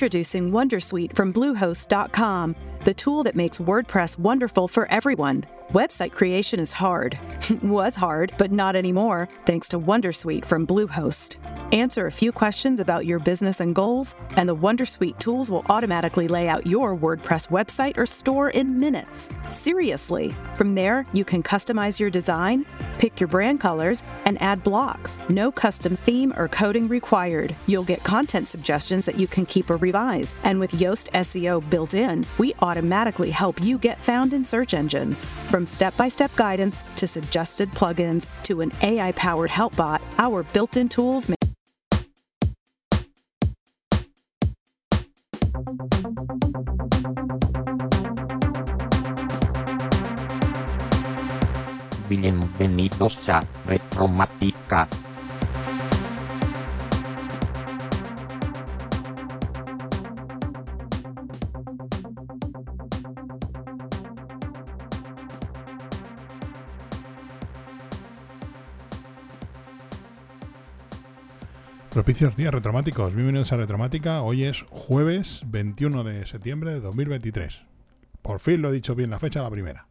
Introducing Wondersuite from Bluehost.com, the tool that makes WordPress wonderful for everyone. Website creation is hard. Was hard, but not anymore, thanks to Wondersuite from Bluehost. Answer a few questions about your business and goals, and the Wondersuite tools will automatically lay out your WordPress website or store in minutes. Seriously. From there, you can customize your design, pick your brand colors, and add blocks. No custom theme or coding required. You'll get content suggestions that you can keep or revise. And with Yoast SEO built in, we automatically help you get found in search engines. From step-by-step guidance to suggested plugins to an AI-powered help bot, our built-in tools make Bienvenidos a Retromática. Propicios días retromáticos, bienvenidos a Retromática. Hoy es jueves 21 de septiembre de 2023. Por fin lo he dicho bien la fecha, la primera.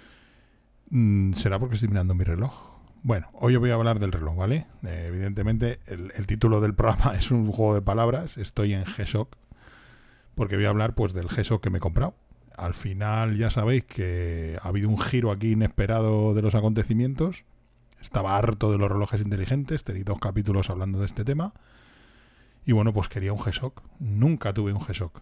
¿Será porque estoy mirando mi reloj? Bueno, hoy os voy a hablar del reloj, ¿vale? Evidentemente el título del programa es un juego de palabras. Estoy en G-Shock porque voy a hablar pues del G-Shock que me he comprado. Al final ya sabéis que ha habido un giro aquí inesperado de los acontecimientos. Estaba harto de los relojes inteligentes, tenéis 2 capítulos hablando de este tema. Y bueno, pues quería un G-Shock. Nunca tuve un G-Shock.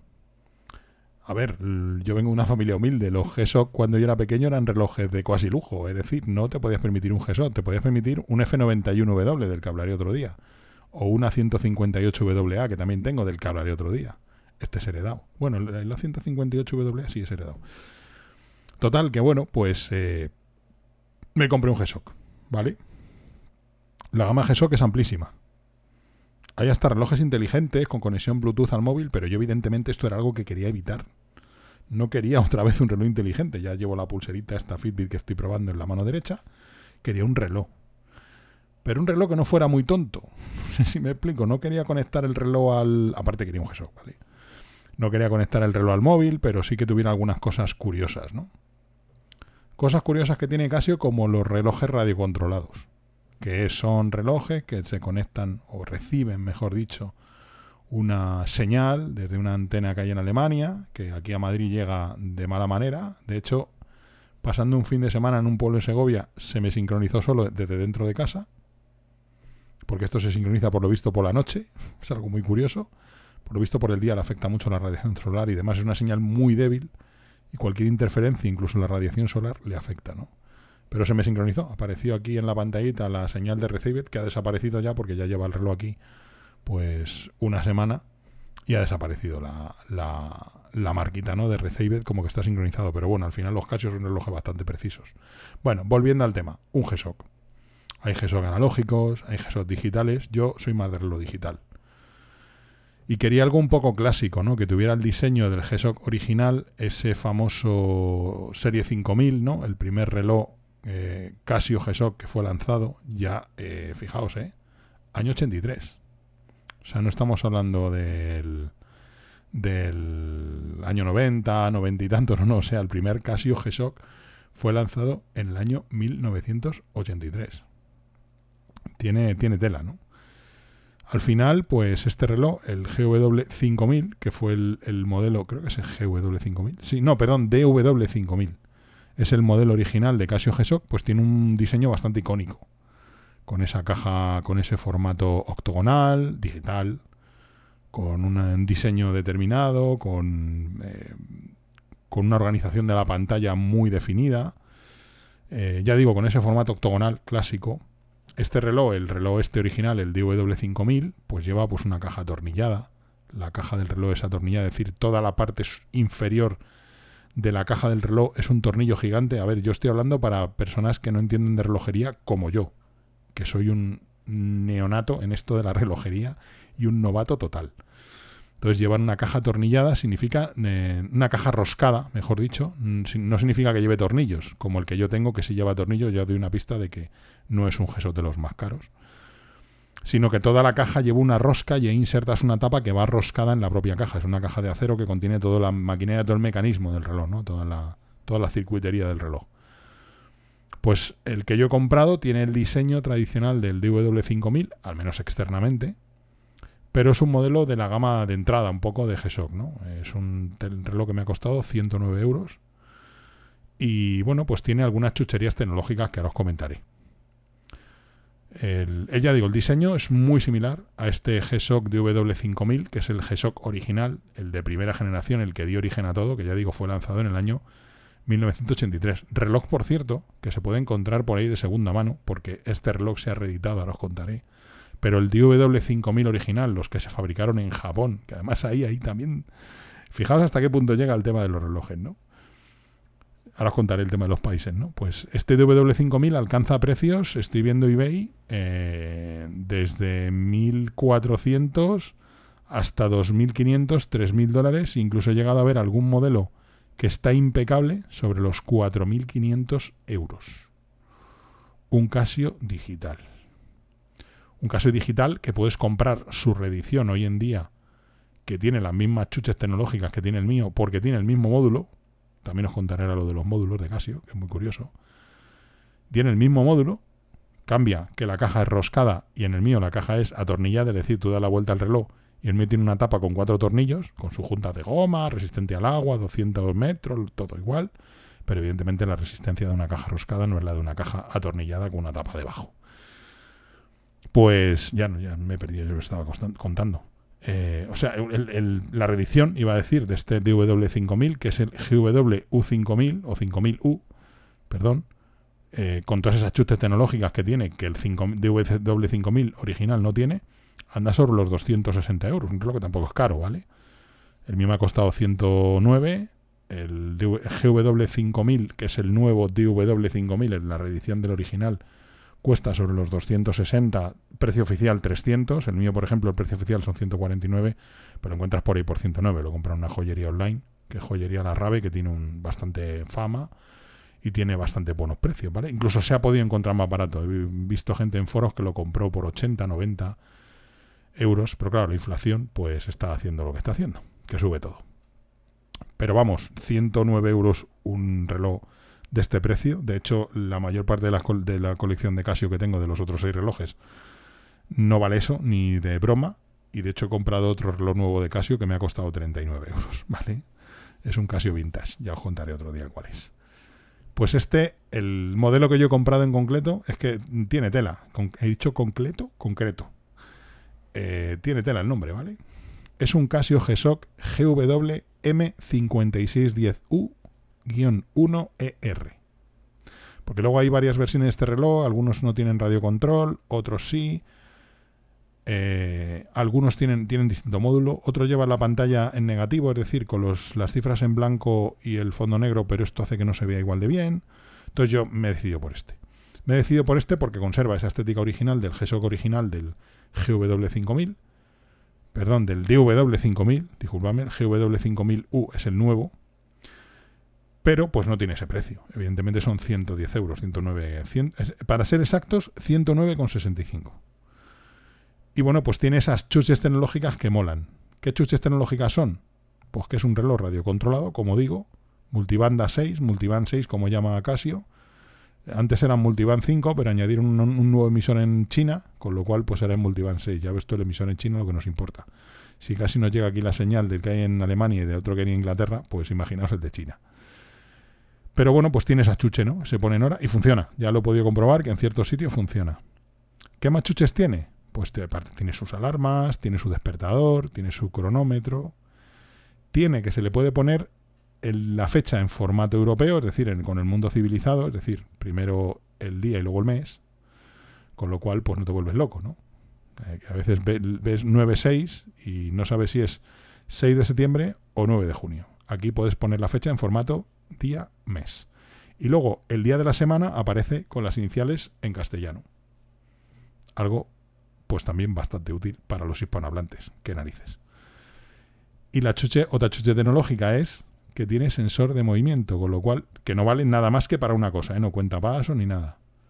A ver, yo vengo de una familia humilde. Los G-Shock cuando yo era pequeño eran relojes de cuasi lujo. Es decir, no te podías permitir un G-Shock, te podías permitir un F91W, del que hablaré otro día. O una 158WA, que también tengo, del que hablaré otro día. Este es heredado. Bueno, la 158WA sí es heredado. Total, que bueno, pues me compré un G-Shock. ¿Vale? La gama G-Shock es amplísima. Hay hasta relojes inteligentes con conexión Bluetooth al móvil, pero yo evidentemente esto era algo que quería evitar. No quería otra vez un reloj inteligente. Ya llevo la pulserita esta Fitbit que estoy probando en la mano derecha. Quería un reloj. Pero un reloj que no fuera muy tonto. No sé si me explico. No quería conectar el reloj al... Aparte quería un G-Shock, ¿vale? No quería conectar el reloj al móvil, pero sí que tuviera algunas cosas curiosas, ¿no? Cosas curiosas que tiene Casio, como los relojes radiocontrolados, que son relojes que se conectan o reciben, mejor dicho, una señal desde una antena que hay en Alemania, que aquí a Madrid llega de mala manera. De hecho, pasando un fin de semana en un pueblo de Segovia, se me sincronizó solo desde dentro de casa, porque esto se sincroniza por lo visto por la noche, es algo muy curioso. Por lo visto por el día le afecta mucho la radiación solar y demás, es una señal muy débil. Y cualquier interferencia, incluso la radiación solar, le afecta, ¿no? Pero se me sincronizó. Apareció aquí en la pantallita la señal de Receive, que ha desaparecido ya porque ya lleva el reloj aquí pues una semana y ha desaparecido la marquita, ¿no? De Receive, como que está sincronizado. Pero bueno, al final los Casio son relojes bastante precisos. Bueno, volviendo al tema. Un G-Shock. Hay G-Shock analógicos, hay G-Shock digitales. Yo soy más de reloj digital. Y quería algo un poco clásico, ¿no? Que tuviera el diseño del G-Shock original, ese famoso Serie 5000, ¿no? El primer reloj Casio G-Shock que fue lanzado, ya, fijaos, año 83. O sea, no estamos hablando del año 90, 90 y tantos, no, o sea, el primer Casio G-Shock fue lanzado en el año 1983. Tiene tela, ¿no? Al final, pues este reloj, el GW5000, que fue el modelo, creo que es el GW5000. Sí, no, perdón, DW5000. Es el modelo original de Casio G-Shock, pues tiene un diseño bastante icónico. Con esa caja, con ese formato octogonal, digital, con un diseño determinado, con una organización de la pantalla muy definida. Ya digo, con ese formato octogonal clásico. Este reloj, el reloj este original, el DW5000, pues lleva pues una caja atornillada. La caja del reloj es atornillada, es decir, toda la parte inferior de la caja del reloj es un tornillo gigante. A ver, yo estoy hablando para personas que no entienden de relojería como yo, que soy un neonato en esto de la relojería y un novato total. Entonces, llevar una caja atornillada significa, una caja roscada, mejor dicho, no significa que lleve tornillos, como el que yo tengo, que si lleva tornillos, ya doy una pista de que no es un G-Shock de los más caros. sino que toda la caja lleva una rosca y ahí insertas una tapa que va roscada en la propia caja. Es una caja de acero que contiene toda la maquinaria, todo el mecanismo del reloj, ¿no? Toda la circuitería del reloj. Pues el que yo he comprado tiene el diseño tradicional del DW5000, al menos externamente, pero es un modelo de la gama de entrada, un poco de G-Shock, ¿no? Es un reloj que me ha costado 109 euros y, bueno, pues tiene algunas chucherías tecnológicas que ahora os comentaré. Ya digo, el diseño es muy similar a este G-Shock DW5000, que es el G-Shock original, el de primera generación, el que dio origen a todo, que ya digo, fue lanzado en el año 1983. Reloj, por cierto, que se puede encontrar por ahí de segunda mano, porque este reloj se ha reeditado, ahora os contaré. Pero el DW5000 original, los que se fabricaron en Japón, que además ahí también... Fijaos hasta qué punto llega el tema de los relojes, ¿no? Ahora os contaré el tema de los países, ¿no? Pues este DW5000 alcanza precios, estoy viendo eBay, desde 1.400 hasta 2.500, 3.000 dólares. Incluso he llegado a ver algún modelo que está impecable sobre los 4.500 euros. Un Casio digital. Un Casio digital que puedes comprar su reedición hoy en día, que tiene las mismas chuches tecnológicas que tiene el mío, porque tiene el mismo módulo. También os contaré ahora lo de los módulos de Casio, que es muy curioso. Tiene el mismo módulo, cambia que la caja es roscada y en el mío la caja es atornillada, es decir, tú das la vuelta al reloj y el mío tiene una tapa con 4 tornillos, con su junta de goma, resistente al agua, 200 metros, todo igual, pero evidentemente la resistencia de una caja roscada no es la de una caja atornillada con una tapa debajo. Pues ya me he perdido, yo lo estaba contando. La reedición, iba a decir, de este DW5000, que es el GW-U5000 o 5000U, perdón, con todas esas chustes tecnológicas que tiene, que el DW5000 original no tiene, anda sobre los 260 euros, un reloj que tampoco es caro, ¿vale? El mío me ha costado 109, el GW5000, que es el nuevo DW5000, en la reedición del original, cuesta sobre los 260, precio oficial 300, el mío, por ejemplo, el precio oficial son 149, pero lo encuentras por ahí por 109, lo compras en una joyería online, que es Joyería La Rave, que tiene bastante fama y tiene bastante buenos precios, ¿vale? Incluso se ha podido encontrar más barato, he visto gente en foros que lo compró por 80, 90 euros, pero claro, la inflación pues está haciendo lo que está haciendo, que sube todo. Pero vamos, 109 euros un reloj de este precio. De hecho, la mayor parte de la colección de Casio que tengo, de los otros 6 relojes, no vale eso, ni de broma. Y de hecho he comprado otro reloj nuevo de Casio que me ha costado 39 euros, ¿vale? Es un Casio Vintage, ya os contaré otro día cuál es. Pues el modelo que yo he comprado en concreto, es que tiene tela. He dicho concreto. Tiene tela el nombre, ¿vale? Es un Casio G-Shock GW M5610U-1ER. Porque luego hay varias versiones de este reloj, algunos no tienen radiocontrol, otros sí. Algunos tienen distinto módulo, otros llevan la pantalla en negativo, es decir, con las cifras en blanco y el fondo negro, pero esto hace que no se vea igual de bien. Entonces yo me he decidido por este. Me he decidido por este porque conserva esa estética original del G-Shock original del GW5000, perdón, del DW5000, disculpadme, el GW5000U es el nuevo, pero pues no tiene ese precio. Evidentemente son 110 euros, 109, para ser exactos, 109,65. Y bueno, pues tiene esas chuches tecnológicas que molan. ¿Qué chuches tecnológicas son? Pues que es un reloj radiocontrolado, como digo, multibanda 6, multiband 6 como llama Casio. Antes eran multiband 5, pero añadieron un nuevo emisor en China, con lo cual pues era en multiband 6. Ya ves tú el emisor en China, lo que nos importa. Si casi nos llega aquí la señal del que hay en Alemania y de otro que hay en Inglaterra, pues imaginaos el de China. Pero bueno, pues tiene esa chuche, ¿no? Se pone en hora y funciona. Ya lo he podido comprobar que en ciertos sitios funciona. ¿Qué más chuches tiene? Pues tiene sus alarmas, tiene su despertador, tiene su cronómetro. Tiene que se le puede poner la fecha en formato europeo, es decir, con el mundo civilizado, es decir, primero el día y luego el mes, con lo cual pues no te vuelves loco, ¿no? A veces ves 9-6 y no sabes si es 6 de septiembre o 9 de junio. Aquí puedes poner la fecha en formato día-mes. Y luego el día de la semana aparece con las iniciales en castellano. Algo pues también bastante útil para los hispanohablantes. ¡Qué narices! Y otra chuche tecnológica es que tiene sensor de movimiento, con lo cual que no vale nada más que para una cosa, ¿eh? No cuenta pasos ni nada.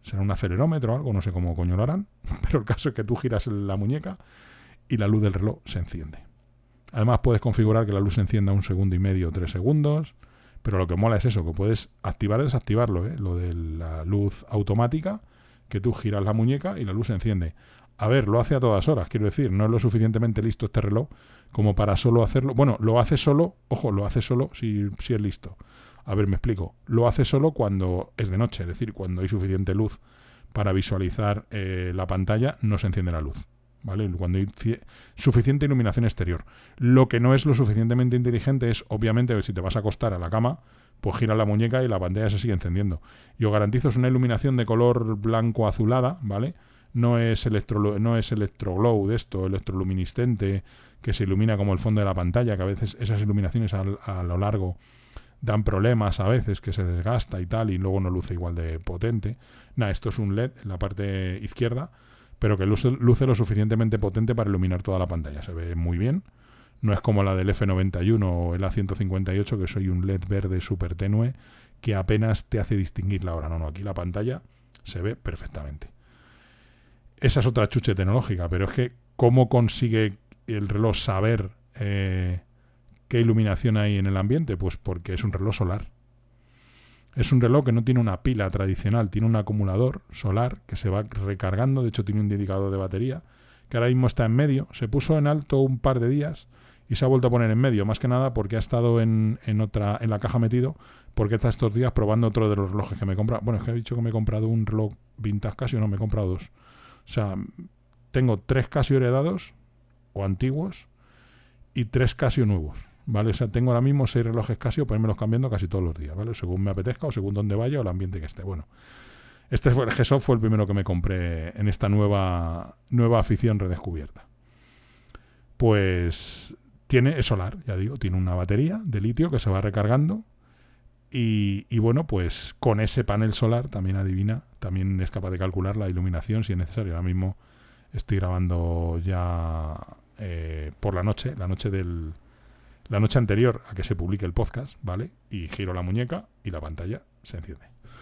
será un acelerómetro o algo, no sé cómo coño lo harán, pero el caso es que tú giras la muñeca y la luz del reloj se enciende. Además puedes configurar que la luz se encienda 1,5 segundos o 3 segundos, pero lo que mola es eso, que puedes activar o desactivarlo, lo de la luz automática, que tú giras la muñeca y la luz se enciende. A ver, lo hace a todas horas, quiero decir, no es lo suficientemente listo este reloj como para solo hacerlo. Bueno, lo hace solo, ojo, lo hace solo si es listo. A ver, me explico. Lo hace solo cuando es de noche, es decir, cuando hay suficiente luz para visualizar la pantalla, no se enciende la luz, ¿vale? Cuando hay suficiente iluminación exterior. Lo que no es lo suficientemente inteligente es, obviamente, que si te vas a acostar a la cama, pues giras la muñeca y la pantalla se sigue encendiendo. Y os garantizo, es una iluminación de color blanco azulada, ¿vale? No es electroglow de esto, electroluminiscente, que se ilumina como el fondo de la pantalla, que a veces esas iluminaciones a lo largo dan problemas a veces, que se desgasta y tal, y luego no luce igual de potente. Nada, esto es un LED en la parte izquierda, pero que luce lo suficientemente potente para iluminar toda la pantalla. Se ve muy bien. No es como la del F91 o el A158, que soy un LED verde súper tenue, que apenas te hace distinguir la hora. No, aquí la pantalla se ve perfectamente. Esa es otra chuche tecnológica, pero es que ¿cómo consigue el reloj saber qué iluminación hay en el ambiente? Pues porque es un reloj solar. Es un reloj que no tiene una pila tradicional, tiene un acumulador solar que se va recargando. De hecho tiene un indicador de batería que ahora mismo está en medio. Se puso en alto un par de días y se ha vuelto a poner en medio, más que nada porque ha estado en la caja metido, porque está estos días probando otro de los relojes que me he comprado. Bueno, es que he dicho que me he comprado un reloj vintage Casio, no, me he comprado 2. O sea, tengo 3 Casio heredados o antiguos y 3 Casio nuevos, ¿vale? O sea, tengo ahora mismo 6 relojes Casio para irmelos cambiando casi todos los días, ¿vale? Según me apetezca o según donde vaya o el ambiente que esté. Bueno, el G-Shock fue el primero que me compré en esta nueva afición redescubierta. Pues es solar, ya digo, tiene una batería de litio que se va recargando y bueno, pues con ese panel solar también es capaz de calcular la iluminación si es necesario. Ahora mismo estoy grabando ya por la noche anterior a que se publique el podcast, ¿vale? Y giro la muñeca y la pantalla se enciende.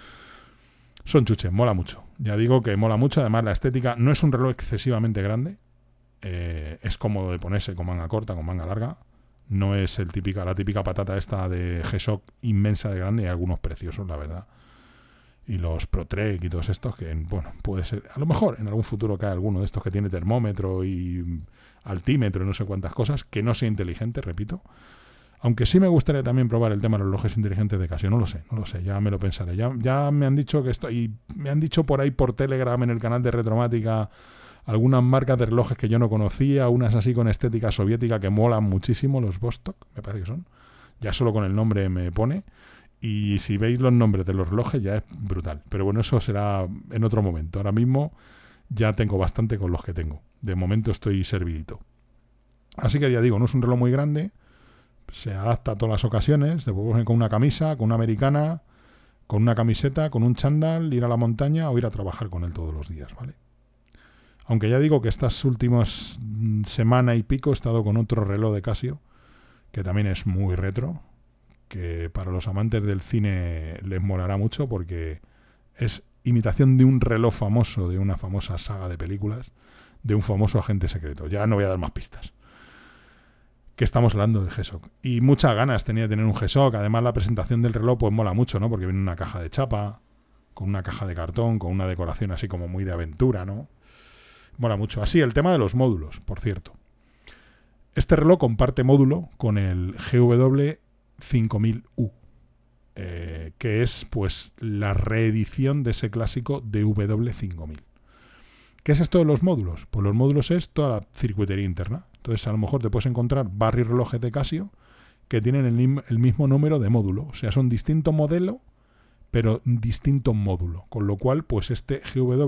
Son chuches, mola mucho. Ya digo que mola mucho. Además, la estética no es un reloj excesivamente grande. Es cómodo de ponerse con manga corta, con manga larga. No es la típica patata esta de G-Shock inmensa de grande. Y hay algunos preciosos, la verdad. Y los ProTrek y todos estos que, bueno, puede ser... A lo mejor en algún futuro cae alguno de estos que tiene termómetro y altímetro y no sé cuántas cosas, que no sea inteligente, repito. Aunque sí me gustaría también probar el tema de los relojes inteligentes de Casio. No lo sé, ya me lo pensaré. Ya me han dicho me han dicho por ahí por Telegram en el canal de Retromática algunas marcas de relojes que yo no conocía, unas así con estética soviética que molan muchísimo, los Vostok, me parece que son. Ya solo con el nombre me pone. Y si veis los nombres de los relojes ya es brutal. Pero bueno, eso será en otro momento. Ahora mismo ya tengo bastante con los que tengo. De momento estoy servidito. Así que ya digo, no es un reloj muy grande. Se adapta a todas las ocasiones. Te puedes poner con una camisa, con una americana, con una camiseta, con un chándal, ir a la montaña o ir a trabajar con él todos los días, ¿vale? Aunque ya digo que estas últimas semana y pico he estado con otro reloj de Casio, que también es muy retro, que para los amantes del cine les molará mucho porque es imitación de un reloj famoso, de una famosa saga de películas, de un famoso agente secreto. Ya no voy a dar más pistas. Que estamos hablando del G-Shock. Y muchas ganas tenía de tener un G-Shock. Además, la presentación del reloj pues mola mucho, ¿no? Porque viene una caja de chapa, con una caja de cartón, con una decoración así como muy de aventura, ¿no? Mola mucho. Así, el tema de los módulos, por cierto. Este reloj comparte módulo con el GW5000U, que es pues la reedición de ese clásico DW5000. ¿Qué es esto de los módulos? Pues los módulos es toda la circuitería interna. Entonces a lo mejor te puedes encontrar varios relojes de Casio que tienen el mismo número de módulo. O sea, son distinto modelo, pero distinto módulo. Con lo cual, pues este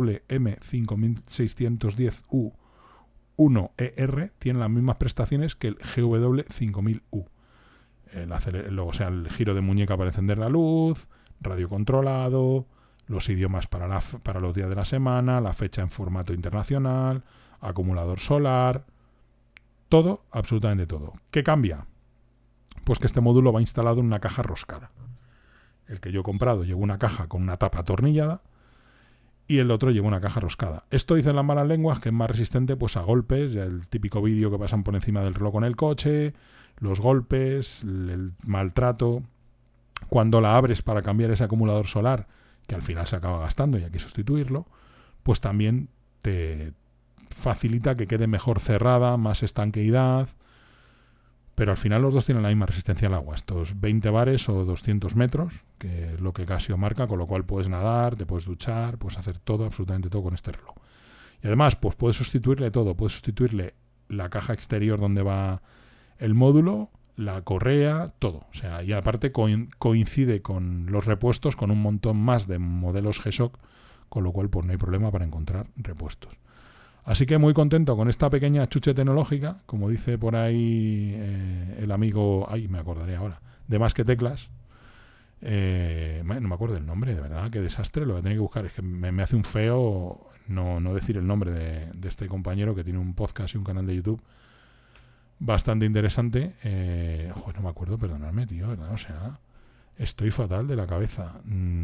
GW-M5610U 1ER tiene las mismas prestaciones que el GW5000U. O sea, el giro de muñeca para encender la luz, radio controlado, los idiomas para los días de la semana, la fecha en formato internacional, acumulador solar, todo, absolutamente todo. ¿Qué cambia? Pues que este módulo va instalado en una caja roscada. El que yo he comprado lleva una caja con una tapa atornillada y el otro lleva una caja roscada. Esto dicen las malas lenguas que es más resistente pues a golpes, el típico vídeo que pasan por encima del reloj con el coche, los golpes, el maltrato. Cuando la abres para cambiar ese acumulador solar, que al final se acaba gastando y hay que sustituirlo, pues también te facilita que quede mejor cerrada, más estanqueidad. Pero al final los dos tienen la misma resistencia al agua, estos 20 bares o 200 metros, que es lo que Casio marca, con lo cual puedes nadar, te puedes duchar, puedes hacer todo, absolutamente todo con este reloj. Y además, pues puedes sustituirle todo, puedes sustituirle la caja exterior donde va el módulo, la correa, todo. O sea, y aparte coincide con los repuestos con un montón más de modelos G-Shock, con lo cual pues no hay problema para encontrar repuestos. Así que muy contento con esta pequeña chuche tecnológica, como dice por ahí el amigo, me acordaré ahora, de Más que Teclas. No me acuerdo el nombre, de verdad, qué desastre, lo voy a tener que buscar. Es que me hace un feo no decir el nombre de este compañero que tiene un podcast y un canal de YouTube bastante interesante. No me acuerdo, perdonadme, tío, ¿verdad? O sea, estoy fatal de la cabeza.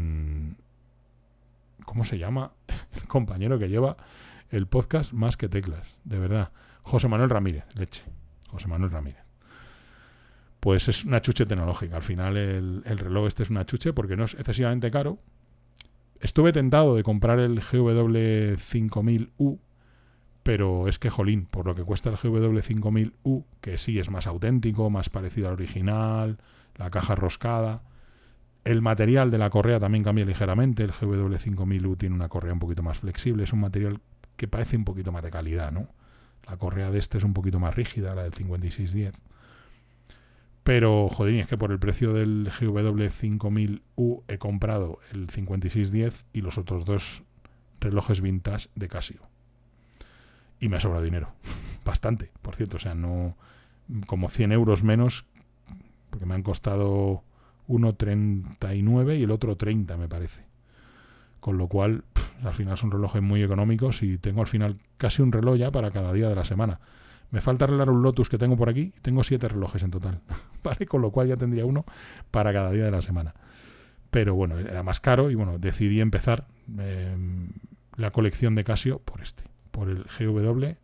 ¿Cómo se llama el compañero que lleva el podcast Más que Teclas? De verdad. José Manuel Ramírez, leche. José Manuel Ramírez. Pues es una chuche tecnológica. Al final el reloj este es una chuche porque no es excesivamente caro. Estuve tentado de comprar el GW5000U, pero es que, jolín, por lo que cuesta el GW5000U, que sí es más auténtico, más parecido al original, la caja roscada, el material de la correa también cambia ligeramente. El GW5000U tiene una correa un poquito más flexible, es un material que parece un poquito más de calidad, ¿no? La correa de este es un poquito más rígida, la del 5610. Pero, joder, es que por el precio del GW5000U he comprado el 5610 y los otros dos relojes vintage de Casio. Y me ha sobrado dinero. Bastante, por cierto. O sea, no como 100 euros menos, porque me han costado uno 39 y el otro 30, me parece. Con lo cual, al final son relojes muy económicos y tengo al final casi un reloj ya para cada día de la semana. Me falta arreglar un Lotus que tengo por aquí. Tengo 7 relojes en total, ¿vale? Con lo cual ya tendría uno para cada día de la semana. Pero bueno, era más caro y bueno, decidí empezar la colección de Casio por el GW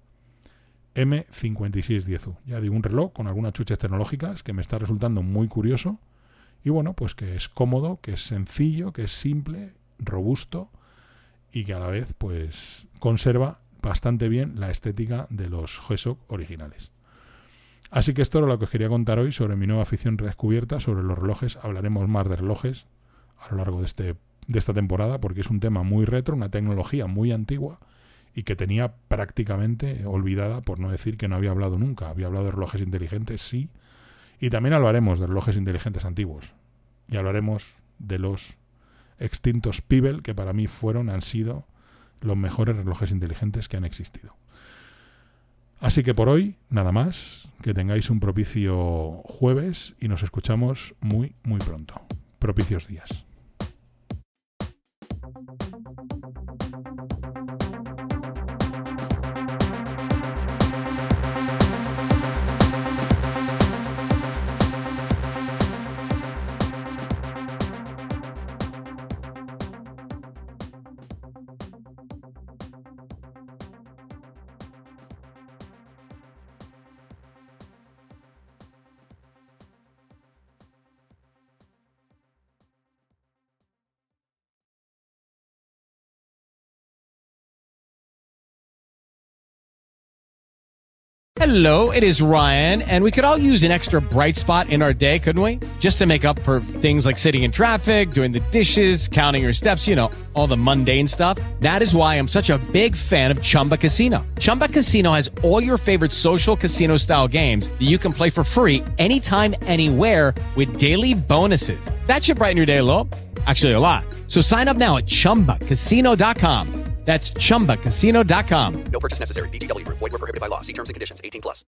M5610U. Ya digo, un reloj con algunas chuches tecnológicas que me está resultando muy curioso y bueno, pues que es cómodo, que es sencillo, que es simple, robusto y que a la vez pues conserva bastante bien la estética de los G-Shock originales. Así que esto era lo que os quería contar hoy sobre mi nueva afición redescubierta sobre los relojes. Hablaremos más de relojes a lo largo de esta temporada porque es un tema muy retro, una tecnología muy antigua y que tenía prácticamente olvidada, por no decir que no había hablado nunca. Había hablado de relojes inteligentes, sí, y también hablaremos de relojes inteligentes antiguos y hablaremos de los extintos Pebble, que para mí han sido los mejores relojes inteligentes que han existido. Así que por hoy, nada más. Que tengáis un propicio jueves y nos escuchamos muy, muy pronto. Propicios días. Hello, it is Ryan, and we could all use an extra bright spot in our day, couldn't we? Just to make up for things like sitting in traffic, doing the dishes, counting your steps, all the mundane stuff. That is why I'm such a big fan of Chumba Casino. Chumba Casino has all your favorite social casino-style games that you can play for free anytime, anywhere with daily bonuses. That should brighten your day a little. Actually, a lot. So sign up now at ChumbaCasino.com. That's ChumbaCasino.com. No purchase necessary. VGW Group. Void where prohibited by law. See terms and conditions. 18+.